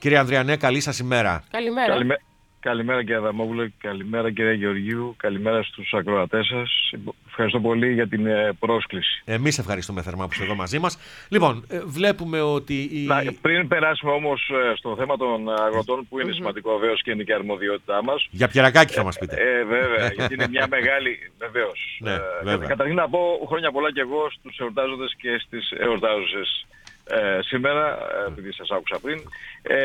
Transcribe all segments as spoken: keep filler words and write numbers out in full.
Κύριε Ανδριανέ, καλή σας ημέρα. Καλημέρα. Καλημέ... Καλημέρα κύριε Αδαμόπουλε, καλημέρα κύριε Γεωργίου, καλημέρα στους ακροατές σας. Ευχαριστώ πολύ για την ε, πρόσκληση. Εμείς ευχαριστούμε θερμά που είστε εδώ μαζί μας. Λοιπόν, ε, βλέπουμε ότι... Η... Να, πριν περάσουμε όμως ε, στο θέμα των αγροτών, που είναι mm-hmm. σημαντικό βεβαίως και είναι και αρμοδιότητά μας. Για Πιερακάκη θα μας πείτε. Ε, ε, βέβαια, γιατί είναι μια μεγάλη... Βεβαίως. Ναι, ε, βέβαια. Καταρχήν να πω χρόνια πολλά και εγώ στους εορτάζοντες και στις εορτάζουσες. Ε, σήμερα, επειδή σας άκουσα πριν, ε,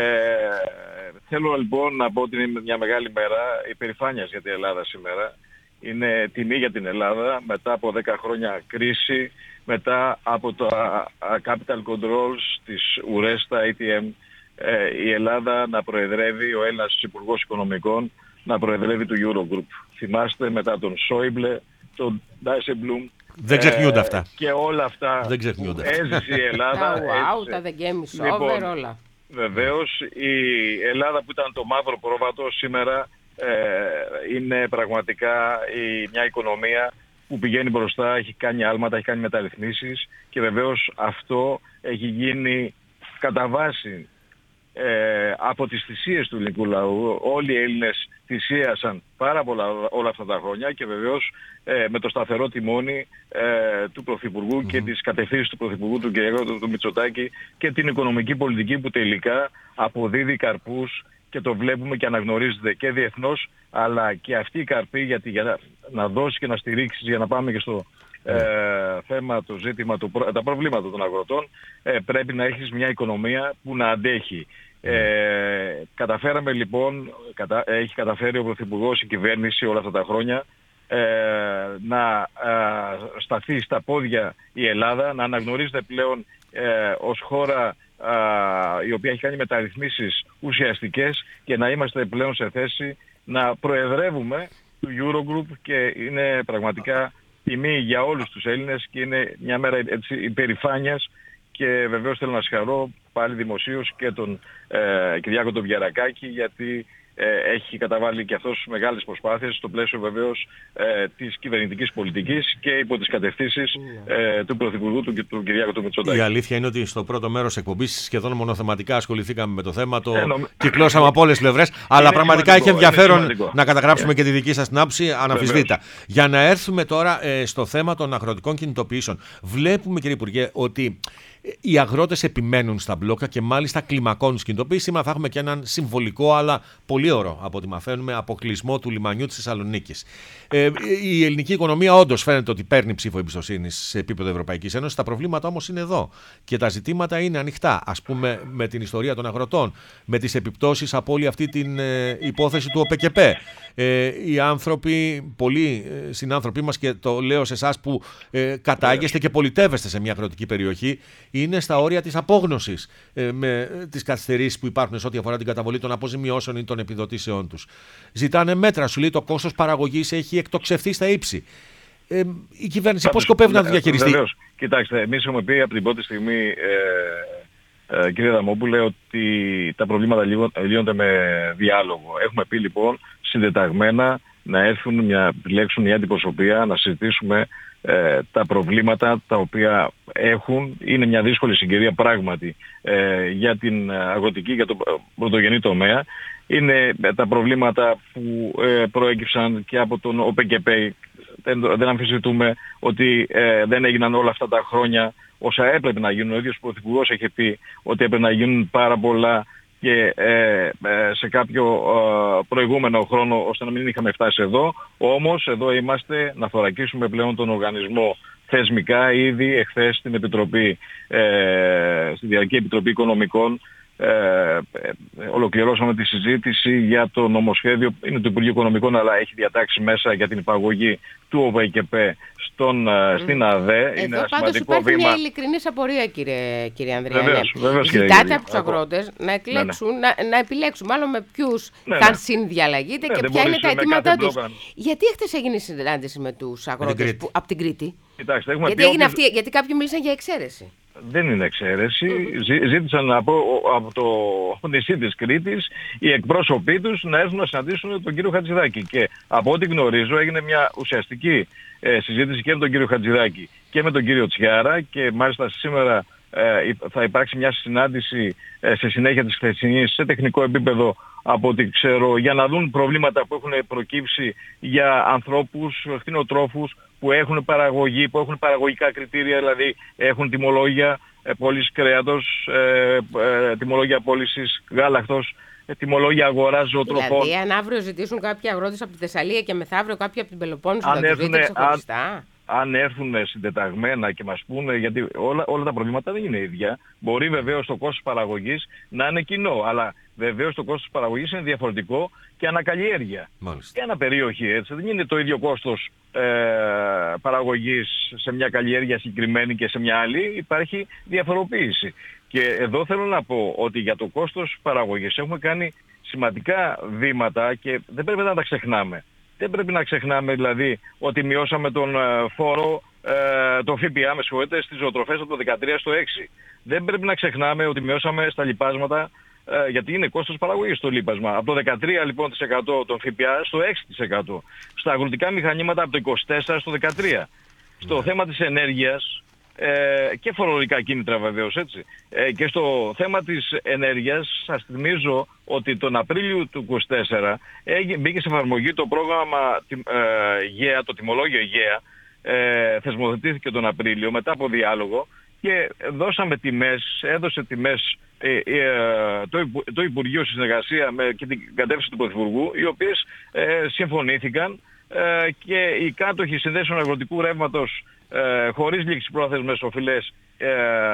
θέλω λοιπόν να πω ότι είναι μια μεγάλη μέρα υπερηφάνειας για την Ελλάδα σήμερα. Είναι τιμή για την Ελλάδα μετά από δέκα χρόνια κρίση, μετά από τα capital controls της Ουρέστα, έι τι εμ, ε, η Ελλάδα να προεδρεύει, ο Έλληνας Υπουργός Οικονομικών να προεδρεύει του Eurogroup. Θυμάστε μετά τον Σόιμπλε, τον Ντάισεμπλουμ, δεν ξεχνιούνται αυτά. Ε, και όλα αυτά δεν ξεχνιούνται. Έζησε η Ελλάδα. Τα wow, τα The Game is over, όλα. Βεβαίως, η Ελλάδα που ήταν το μαύρο πρόβατο σήμερα ε, είναι πραγματικά η, μια οικονομία που πηγαίνει μπροστά, έχει κάνει άλματα, έχει κάνει μεταρρυθμίσεις και βεβαίως αυτό έχει γίνει κατά βάση ε, από τις θυσίες του ελληνικού λαού. Όλοι οι Έλληνες θυσίασαν πάρα πολλά όλα αυτά τα χρόνια και βεβαίως ε, με το σταθερό τιμόνι ε, του Πρωθυπουργού mm-hmm. και τις κατευθύνσεις του Πρωθυπουργού του κ. του, του Μητσοτάκη και την οικονομική πολιτική που τελικά αποδίδει καρπούς και το βλέπουμε και αναγνωρίζεται και διεθνώς, αλλά και αυτή η καρπή γιατί για να, να δώσει και να στηρίξει για να πάμε και στο ε, θέμα, το ζήτημα, το, τα προβλήματα των αγροτών, ε, πρέπει να έχεις μια οικονομία που να αντέχει. Ε, καταφέραμε λοιπόν, κατα, έχει καταφέρει ο Πρωθυπουργός, η κυβέρνηση όλα αυτά τα χρόνια ε, να ε, σταθεί στα πόδια η Ελλάδα, να αναγνωρίζεται πλέον ε, ως χώρα ε, η οποία έχει κάνει μεταρρυθμίσεις ουσιαστικές και να είμαστε πλέον σε θέση να προεδρεύουμε του Eurogroup και είναι πραγματικά τιμή για όλους τους Έλληνες και είναι μια μέρα έτσι, υπερηφάνειας και βεβαίως θέλω να συγχαρώ πάλι δημοσίως και τον ε, Κυριάκο τον Πιερακάκη γιατί ε, έχει καταβάλει και αυτός μεγάλες προσπάθειες στο πλαίσιο βεβαίως ε, της κυβερνητικής πολιτικής και υπό τις κατευθύνσεις ε, του Πρωθυπουργού του, του Κυριάκου του Μητσοτάκη. Η αλήθεια είναι ότι στο πρώτο μέρος εκπομπής σχεδόν μονοθεματικά ασχοληθήκαμε με το θέμα, το ε, νομ... κυκλώσαμε από όλες τις πλευρές, αλλά πραγματικά έχει ενδιαφέρον να καταγράψουμε yeah. και τη δική σας την άποψη αναμφισβήτητα. Για να έρθουμε τώρα ε, στο θέμα των αγροτικών κινητοποιήσεων. Βλέπουμε, κύριε Υπουργέ, ότι οι αγρότες επιμένουν στα μπλόκα και μάλιστα κλιμακώνουν τις κινητοποιήσεις. Σήμερα θα έχουμε και έναν συμβολικό αλλά πολύ ωραίο από ό,τι μαθαίνουμε αποκλεισμό του λιμανιού της Θεσσαλονίκης. Ε, η ελληνική οικονομία όντως φαίνεται ότι παίρνει ψήφο εμπιστοσύνης σε επίπεδο Ευρωπαϊκής Ένωσης. Τα προβλήματα όμως είναι εδώ και τα ζητήματα είναι ανοιχτά. Ας πούμε με την ιστορία των αγροτών, με τις επιπτώσεις από όλη αυτή την ε, υπόθεση του ΟΠΕΚΕΠ. Ε, οι άνθρωποι, πολλοί ε, συνάνθρωποι μας και το λέω σε εσάς που ε, κατάγεστε και πολιτεύεστε σε μια αγροτική περιοχή, είναι στα όρια της απόγνωσης ε, με ε, τις καθυστερήσεις που υπάρχουν σε ό,τι αφορά την καταβολή των αποζημιώσεων ή των επιδοτήσεών τους. Ζητάνε μέτρα, σου λέει το κόστος παραγωγής έχει εκτοξευθεί στα ύψη. Ε, η κυβέρνηση πώς σκοπεύει να το διαχειριστεί? Βεβαίως. Κοιτάξτε, εμείς έχουμε πει από την πρώτη στιγμή, ε, ε, κύριε Αδαμόπουλε, ότι τα προβλήματα λύνονται με διάλογο. Έχουμε πει λοιπόν συντεταγμένα να έρθουν, να επιλέξουν μια αντιπροσωπεία, να συζητήσουμε ε, τα προβλήματα τα οποία έχουν. Είναι μια δύσκολη συγκυρία πράγματι ε, για την αγροτική, για τον πρωτογενή τομέα. Είναι ε, τα προβλήματα που ε, προέκυψαν και από τον ΟΠΕΚΕΠ. Δεν, δεν αμφισβητούμε ότι ε, δεν έγιναν όλα αυτά τα χρόνια όσα έπρεπε να γίνουν. Ο ίδιος ο Πρωθυπουργός έχει πει ότι έπρεπε να γίνουν πάρα πολλά και ε, ε, σε κάποιο ε, προηγούμενο χρόνο ώστε να μην είχαμε φτάσει εδώ. Όμως εδώ είμαστε να θωρακίσουμε πλέον τον οργανισμό θεσμικά. Ήδη εχθές στην Επιτροπή, ε, στη Διαρκή Επιτροπή Οικονομικών ε, ε, ολοκληρώσαμε τη συζήτηση για το νομοσχέδιο, είναι του Υπουργείου Οικονομικών αλλά έχει διατάξει μέσα για την υπαγωγή του ΟΠΕΚΕΠ στον, mm. στην ΑΔΕ. Εδώ είναι ένα πάντως υπάρχει βήμα. μια ειλικρινής απορία, κύριε, κύριε Ανδριανέ. Βεβαίως, βεβαίως, ζητάτε από τους αγρότες να, εκλέξουν, ναι, ναι. να, να επιλέξουν μάλλον με ποιους ναι, θα ναι. συνδιαλλαγείτε ναι, και δεν ποια είναι τα αιτήματά τους. Μπλόκα. Γιατί χθες έγινε συνάντηση με τους αγρότες που, από την Κρήτη? Κοιτάξτε, έχουμε γιατί, πει έγινε ότι... αυτή, γιατί κάποιοι μίλησαν για εξαίρεση. Δεν είναι εξαίρεση. Mm-hmm. Ζήτησαν από, από το νησί της Κρήτης οι εκπρόσωποι τους να έρθουν να συναντήσουν τον κύριο Χατζηδάκη. Και από ό,τι γνωρίζω έγινε μια ουσιαστική ε, συζήτηση και με τον κύριο Χατζηδάκη και με τον κύριο Τσιάρα και μάλιστα σήμερα ε, θα υπάρξει μια συνάντηση ε, σε συνέχεια της χθεσινής σε τεχνικό επίπεδο από ό,τι ξέρω, για να δουν προβλήματα που έχουν προκύψει για ανθρώπους, κτηνοτρόφους που έχουν παραγωγή, που έχουν παραγωγικά κριτήρια, δηλαδή έχουν τιμολόγια ε, πώλησης κρέατος, ε, ε, τιμολόγια πώλησης γάλακτος, τιμολόγια αγοράς ζωοτροφών. Δηλαδή, αν αύριο ζητήσουν κάποιοι αγρότες από τη Θεσσαλία και μεθαύριο κάποιοι από την Πελοπόννησο, θα τους δείτε ξεχωριστά. Αν έρθουν συντεταγμένα και μας πούνε, γιατί όλα, όλα τα προβλήματα δεν είναι ίδια, μπορεί βεβαίως το κόστος παραγωγής να είναι κοινό, αλλά βεβαίως το κόστος παραγωγής είναι διαφορετικό και ανακαλλιέργεια. Μάλιστα. Και αναπερίοχη, έτσι, δεν είναι το ίδιο κόστος ε, παραγωγής σε μια καλλιέργεια συγκεκριμένη και σε μια άλλη, υπάρχει διαφοροποίηση. Και εδώ θέλω να πω ότι για το κόστος παραγωγής έχουμε κάνει σημαντικά βήματα και δεν πρέπει να τα ξεχνάμε. Δεν πρέπει να ξεχνάμε δηλαδή ότι μειώσαμε τον φόρο, ε, το ΦΠΑ, με συγχωρείτε, στις ζωοτροφές από το δεκατρία στο έξι. Δεν πρέπει να ξεχνάμε ότι μειώσαμε στα λιπάσματα, ε, γιατί είναι κόστος παραγωγής το λίπασμα. Από το δεκατρία λοιπόν τοις εκατό των ΦΠΑ στο έξι τοις εκατό. Στα αγροτικά μηχανήματα από το είκοσι τέσσερα τοις εκατό στο δεκατρία τοις εκατό. Στο θέμα της ενέργειας, ε, και φορολογικά κίνητρα βεβαίως, έτσι. Ε, και στο θέμα της ενέργειας σας θυμίζω ότι τον Απρίλιο του είκοσι τέσσερα έγινε, μπήκε σε εφαρμογή το πρόγραμμα ε, ΓΕΑ, το τιμολόγιο ΓΕΑ, ε, θεσμοθετήθηκε τον Απρίλιο μετά από διάλογο και δώσαμε τιμές, έδωσε τιμές ε, ε, το, το Υπουργείο στη συνεργασία με και την κατεύθυνση του Πρωθυπουργού, οι οποίες ε, συμφωνήθηκαν ε, και οι κάτοχοι συνδέσεων αγροτικού ρεύματος ε, χωρίς λήξιπρόθεσμες οφειλές ε,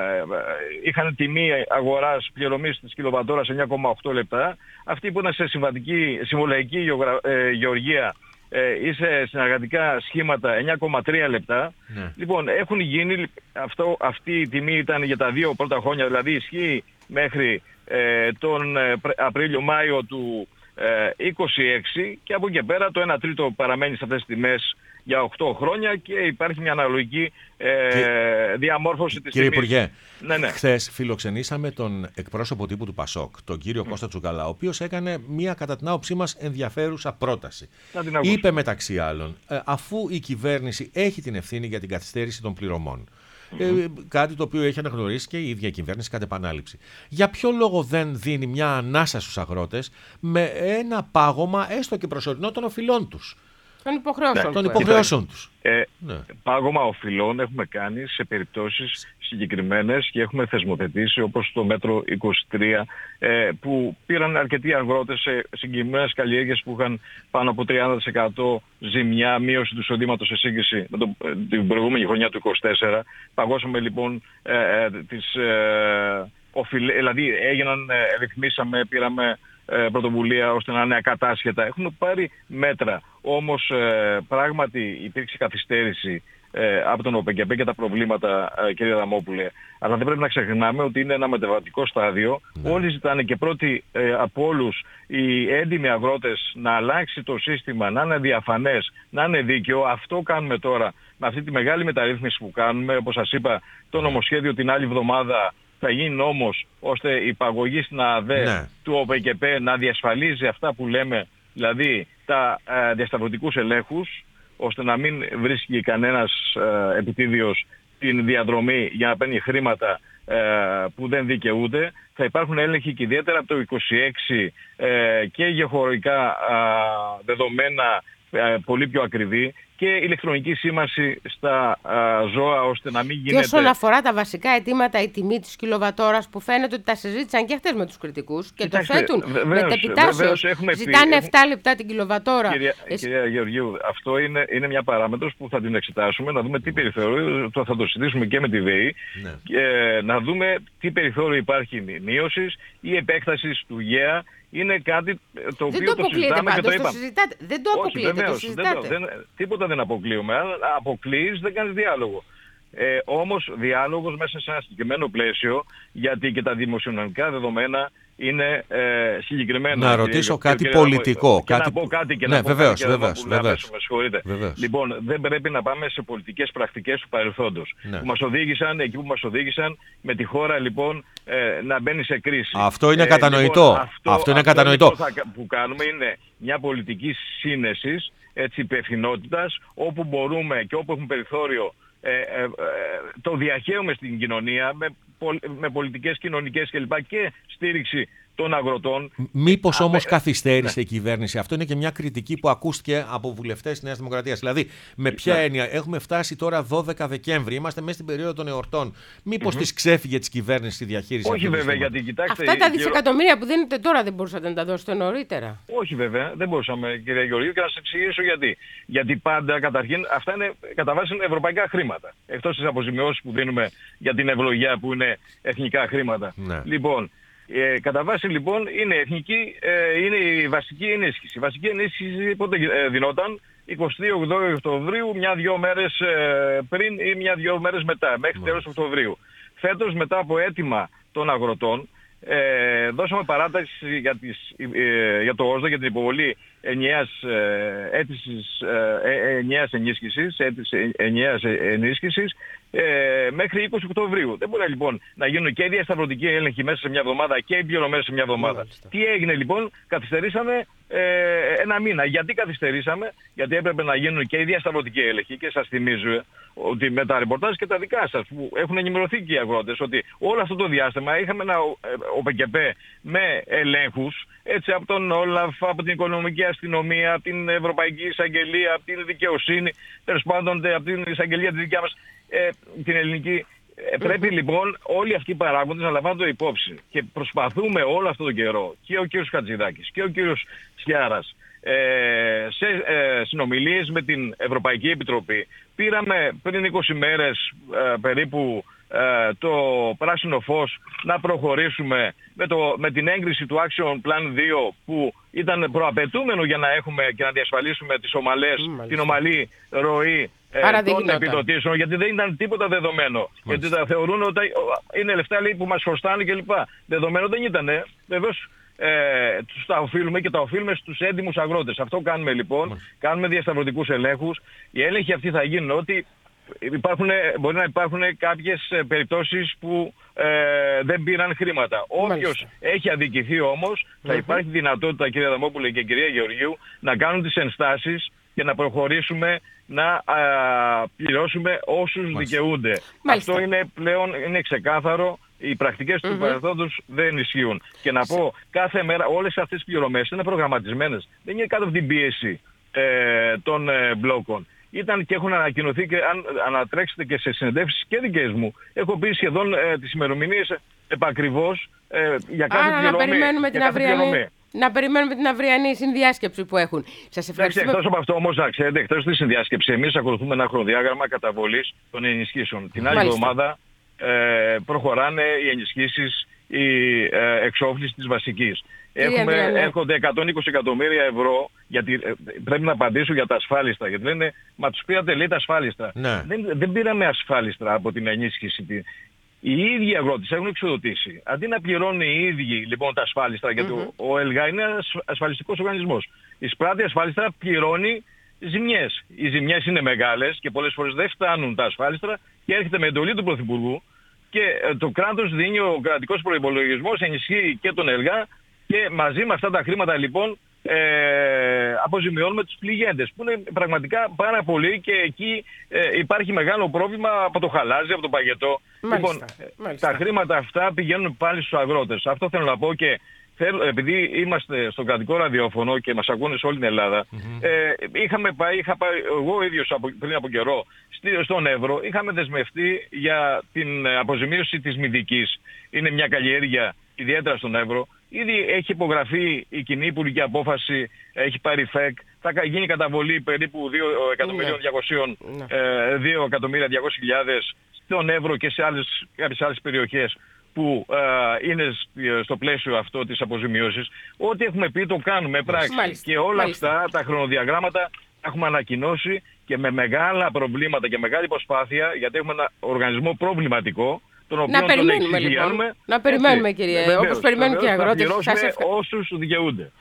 είχαν τιμή αγοράς πληρωμής της κιλοβατόρας σε εννιά κόμμα οκτώ λεπτά. Αυτοί που ήταν σε συμβατική, συμβολαϊκή γεωγρα, ε, γεωργία ε, ή σε συνεργατικά σχήματα εννιά κόμμα τρία λεπτά. Ναι. Λοιπόν, έχουν γίνει, αυτό, αυτή η τιμή ήταν για τα δύο πρώτα χρόνια, δηλαδή ισχύει μέχρι ε, τον ε, Απρίλιο-Μάιο του ε, είκοσι έξι και από εκεί πέρα το ένα τρίτο παραμένει σε αυτές τις τιμές για οκτώ χρόνια και υπάρχει μια αναλογική ε, και... διαμόρφωση της Κύριε τιμής. Υπουργέ, ναι, ναι. χθες φιλοξενήσαμε τον εκπρόσωπο τύπου του Πασόκ, τον κύριο mm. Κώστα Τσουκαλά, ο οποίος έκανε μια κατά την άποψή μας ενδιαφέρουσα πρόταση. Είπε μεταξύ άλλων, ε, αφού η κυβέρνηση έχει την ευθύνη για την καθυστέρηση των πληρωμών, Mm-hmm. Ε, κάτι το οποίο έχει αναγνωρίσει και η ίδια η κυβέρνηση κατ' επανάληψη. Για ποιο λόγο δεν δίνει μια ανάσα στους αγρότες με ένα πάγωμα έστω και προσωρινό των οφειλών τους? Των υποχρεώσεων, ναι, των υποχρεώσεων τους. Ε, ναι. Πάγωμα οφειλών έχουμε κάνει σε περιπτώσεις συγκεκριμένες και έχουμε θεσμοθετήσει, όπως το μέτρο είκοσι τρία ε, που πήραν αρκετοί αγρότες σε συγκεκριμένες καλλιέργειες που είχαν πάνω από τριάντα τοις εκατό ζημιά, μείωση του εισοδήματος σε σύγκριση με το, την προηγούμενη χρονιά του είκοσι τέσσερα. Παγώσαμε λοιπόν ε, ε, τις ε, οφειλές, δηλαδή έγιναν, ε, ρυθμίσαμε, πήραμε πρωτοβουλία ώστε να είναι ακατάσχετα. Έχουμε πάρει μέτρα. Όμως ε, πράγματι υπήρξε καθυστέρηση ε, από τον ΟΠΕΚΕΠΕ και τα προβλήματα, ε, κύριε Δαμόπουλε. Αλλά δεν πρέπει να ξεχνάμε ότι είναι ένα μεταβατικό στάδιο. Ναι. Όλοι ζητάνε και πρώτοι ε, από όλους οι έντιμοι αγρότες να αλλάξει το σύστημα, να είναι διαφανές, να είναι δίκαιο. Αυτό κάνουμε τώρα με αυτή τη μεγάλη μεταρρύθμιση που κάνουμε. Όπως σας είπα, το νομοσχέδιο την άλλη εβδομάδα θα γίνει νόμος ώστε η παγωγή στην ΑΔΕ ναι. του ΟΠΕΚΕΠΕ να διασφαλίζει αυτά που λέμε, δηλαδή τα ε, διασταυρωτικούς ελέγχους, ώστε να μην βρίσκει κανένας ε, επιτίδιος την διαδρομή για να παίρνει χρήματα ε, που δεν δικαιούνται. Θα υπάρχουν έλεγχοι και ιδιαίτερα από το είκοσι έξι ε, και γεωχωρικά ε, δεδομένα ε, πολύ πιο ακριβή και ηλεκτρονική σήμανση στα α, ζώα ώστε να μην γίνεται... Και όσον αφορά τα βασικά αιτήματα, η τιμή της κιλοβατόρας που φαίνεται ότι τα συζήτησαν και χτες με τους κριτικούς και Κοιτάξτε, το θέτουν μετεπιτάσεως. Ζητάνε πει... επτά λεπτά την κιλοβατόρα. Κυρία, Εσύ... κυρία Γεωργίου, αυτό είναι, είναι μια παράμετρος που θα την εξετάσουμε, να δούμε τι περιθώριο, θα το συζητήσουμε και με τη ΔΕΗ, ναι. και να δούμε τι περιθώριο υπάρχει μείωσης ή επέκτασης του ΓΕΑ. Είναι κάτι το οποίο το, το συζητάμε και το είπαμε. Το δεν το αποκλείετε, βεβαίως, το συζητάτε. Δεν, δεν, τίποτα δεν αποκλείουμε. Αν αποκλείεις δεν κάνεις διάλογο. Ε, όμως διάλογος μέσα σε ένα συγκεκριμένο πλαίσιο, γιατί και τα δημοσιονομικά δεδομένα είναι ε, συγκεκριμένα. Να ρωτήσω και, κάτι και, πολιτικό. Και κάτι... να πω κάτι και ναι, να πω βεβαίως, κάτι και βεβαίως, να βεβαίως, με συγχωρείτε. Βεβαίως. Λοιπόν, δεν πρέπει να πάμε σε πολιτικές πρακτικές του παρελθόντος. Ναι. Που μας οδήγησαν, εκεί που μας οδήγησαν, με τη χώρα λοιπόν ε, να μπαίνει σε κρίση. Αυτό είναι ε, κατανοητό. Λοιπόν, αυτό, αυτό είναι αυτό κατανοητό. Λοιπόν, θα, που κάνουμε είναι μια πολιτική σύνεσης, έτσι, υπευθυνότητας, όπου μπορούμε και όπου έχουμε περιθώριο Ε, ε, ε, το διαχέουμε στην κοινωνία με με πολιτικές, κοινωνικές κλπ. Και στήριξη των αγροτών. Μήπως όμως με... καθυστέρησε ναι. η κυβέρνηση? Αυτό είναι και μια κριτική που ακούστηκε από βουλευτές της Νέας Δημοκρατίας. Δηλαδή, με ποια ναι. έννοια? Έχουμε φτάσει τώρα δώδεκα Δεκέμβρη, είμαστε μέσα στην περίοδο των εορτών. Μήπως mm-hmm. της ξέφυγε της κυβέρνησης η διαχείριση? Όχι βέβαια, γιατί κοιτάξτε. Αυτά τα δισεκατομμύρια που δίνετε τώρα δεν μπορούσατε να τα δώσετε νωρίτερα? Όχι βέβαια, δεν μπορούσαμε, κυρία Γεωργίου, και να σας εξηγήσω γιατί. Γιατί πάντα, καταρχήν, αυτά είναι κατά βάση ευρωπαϊκά χρήματα. Εκτός της αποζημιώσης που δίνουμε για την ευλογιά που είναι εθνικά χρήματα. Ναι. Λοιπόν, Ε, κατά βάση λοιπόν είναι εθνική, ε, είναι η βασική ενίσχυση. Η βασική ενίσχυση πότε ε, δινόταν? εικοστή όγδοη Οκτωβρίου, μια-δυο μέρες ε, πριν ή μια-δυο μέρες μετά, μέχρι τέλος Οκτωβρίου. Φέτος, μετά από αίτημα των αγροτών, ε, δώσαμε παράταση για, τις, ε, για το ΩΣΔΑ, για την υποβολή ενιαίας, ε, αίτησης, ε, ενιαίας ενίσχυσης, αίτησης ενιαίας ενίσχυσης ε, μέχρι είκοσι Οκτωβρίου. Δεν μπορεί λοιπόν να γίνουν και οι διασταυρωτικοί έλεγχοι μέσα σε μια εβδομάδα και οι πληρωμές σε μια εβδομάδα. Μάλιστα. Τι έγινε λοιπόν? Καθυστερήσαμε ε, ένα μήνα. Γιατί καθυστερήσαμε? Γιατί έπρεπε να γίνουν και οι διασταυρωτικοί έλεγχοι, και σας θυμίζω ότι με τα ρεπορτάζ και τα δικά σας που έχουν ενημερωθεί και οι αγρότες, ότι όλο αυτό το διάστημα είχαμε ένα ΟΠΕΚΕΠΕ με ελέγχους, έτσι, από τον Όλαφ, από την Οικονομική Αστυνομία, από την Ευρωπαϊκή Εισαγγελία, από την Δικαιοσύνη, τέλος πάντων από την Εισαγγελία τη δικιά μας, ε, την ελληνική. Ε, πρέπει λοιπόν όλοι αυτοί οι παράγοντες να λαμβάνονται υπόψη. Και προσπαθούμε όλο αυτόν τον καιρό, και ο κύριος Χατζηδάκης και ο κύριος Σιάρας, ε, σε ε, συνομιλίες με την Ευρωπαϊκή Επιτροπή. Πήραμε πριν είκοσι μέρες ε, περίπου ε, το πράσινο φως να προχωρήσουμε με, το, με την έγκριση του Action Plan δύο, που ήταν προαπαιτούμενο για να έχουμε και να διασφαλίσουμε τις ομαλές, mm, την ομαλή ροή ε, των επιδοτήσεων, γιατί δεν ήταν τίποτα δεδομένο. Μάλιστα. Γιατί τα θεωρούν ότι είναι λεφτά, λέει, που μας χρωστάνε κλπ. Δεδομένο δεν ήταν. Βεβαίως ε, τους τα οφείλουμε και τα οφείλουμε στους έντιμους αγρότες. Αυτό κάνουμε λοιπόν. Μάλιστα. Κάνουμε διασταυρωτικούς ελέγχους. Οι έλεγχοι αυτοί θα γίνουν ότι υπάρχουν, μπορεί να υπάρχουν κάποιες περιπτώσεις που ε, δεν πήραν χρήματα. Όποιος έχει αδικηθεί όμως, θα mm-hmm. υπάρχει δυνατότητα, κυρία Αδαμόπουλε και κυρία Γεωργίου, να κάνουν τις ενστάσεις και να προχωρήσουμε να α, πληρώσουμε όσους Μάλιστα. δικαιούνται. Μάλιστα. Αυτό είναι πλέον είναι ξεκάθαρο. Οι πρακτικές mm-hmm. του παρελθόντος δεν ισχύουν. Και να πω, κάθε μέρα όλες αυτές τις πληρωμές είναι προγραμματισμένες. Δεν είναι κάτω από την πίεση ε, των ε, μπλόκων. Ήταν και έχουν ανακοινωθεί, και αν ανατρέξετε και σε συνεντεύξεις και δικές μου, έχω πει σχεδόν ε, τις ημερομηνίες επακριβώς ε, για κάθε Άρα, πληρωμή. Να περιμένουμε, την αυριανή, να περιμένουμε την αυριανή συνδιάσκεψη που έχουν. Σας ευχαριστούμε. Εκτός από αυτό όμως, να ξέρετε, εκτός τη συνδιάσκεψη, εμείς ακολουθούμε ένα χρονοδιάγραμμα καταβολής των ενισχύσεων. Την άλλη εβδομάδα ε, προχωράνε οι ενισχύσεις, η ε, εξόφληση της βασικής. Έχουμε, έρχονται εκατόν είκοσι εκατομμύρια ευρώ, γιατί ε, πρέπει να απαντήσω για τα ασφάλιστρα, γιατί λένε, μα τους πήρατε, λέει, τα ασφάλιστρα. Ναι. Δεν, δεν πήραμε ασφάλιστρα από την ενίσχυση. Οι ίδιοι αγρότες έχουν εξοδοτήσει. Αντί να πληρώνουν οι ίδιοι λοιπόν τα ασφάλιστρα, γιατί mm-hmm. ο, ο ΕΛΓΑ είναι ένας ασφαλιστικός οργανισμός. Η Σπράτη ασφάλιστρα πληρώνει ζημιές. Οι ζημιές είναι μεγάλες και πολλές φορές δεν φτάνουν τα ασφάλιστρα, και έρχεται με εντολή του Πρωθυπουργού και ε, το κράτος δίνει, ο κρατικός προϋπολογισμός ενισχύει και τον ΕΛΓΑ, και μαζί με αυτά τα χρήματα λοιπόν ε, αποζημιώνουμε τους πληγέντες, που είναι πραγματικά πάρα πολλοί, και εκεί ε, υπάρχει μεγάλο πρόβλημα από το χαλάζι, από το παγετό. Μάλιστα, λοιπόν, μάλιστα. Τα χρήματα αυτά πηγαίνουν πάλι στους αγρότες. Αυτό θέλω να πω, και θέλω, επειδή είμαστε στο κρατικό ραδιόφωνο και μας ακούνε σε όλη την Ελλάδα, mm-hmm. ε, είχαμε πάει, είχα πάει εγώ ίδιος από, πριν από καιρό στον Εύρο, είχαμε δεσμευτεί για την αποζημίωση της μυδικής. Είναι μια καλλιέργεια ιδιαίτερα στον Εύρο. Ήδη έχει υπογραφεί η κοινή υπουργική απόφαση, έχει πάρει ΦΕΚ, θα γίνει καταβολή περίπου δύο εκατομμύρια διακόσιες χιλιάδες στον Εύρο και σε άλλες, κάποιες άλλες περιοχές που ε, είναι στο πλαίσιο αυτό της αποζημίωσης. Ό,τι έχουμε πει το κάνουμε πράξη. Μάλιστα. Και όλα Μάλιστα. αυτά τα χρονοδιαγράμματα έχουμε ανακοινώσει, και με μεγάλα προβλήματα και μεγάλη προσπάθεια, γιατί έχουμε ένα οργανισμό προβληματικό, τον οποίο να περιμένουμε λοιπόν. Να περιμένουμε, κύριε, όπως περιμένουν και οι αγρότες. Να πληρώσουμε όσους δικαιούνται.